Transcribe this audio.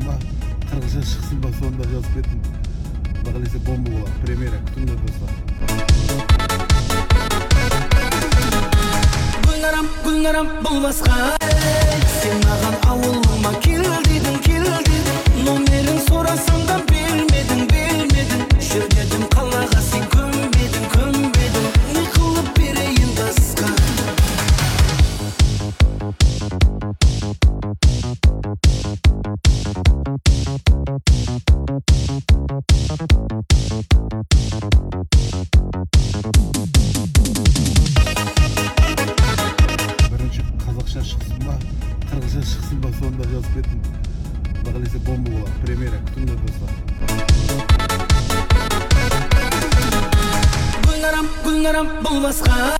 шықсын ба, қырғызша шықсын ба, сонда жазып кеттім. Құдай қаласа бомба болады. Премьера күтіңдер достар. Гүлнарам бұл басқа. Сен маған ауылыма кел дедің. Номерін сорасам да бермедің. Жүр дедім қалаға, сен көнбедің. Не қылып берейін басқа? Бірінші қазақша шықсын ба, қырғызша шықсын ба, сонда жазып кеттім. Құдай қаласа бомба болады. Премьера күтіңдер достар. Гүлнарам бұл басқа.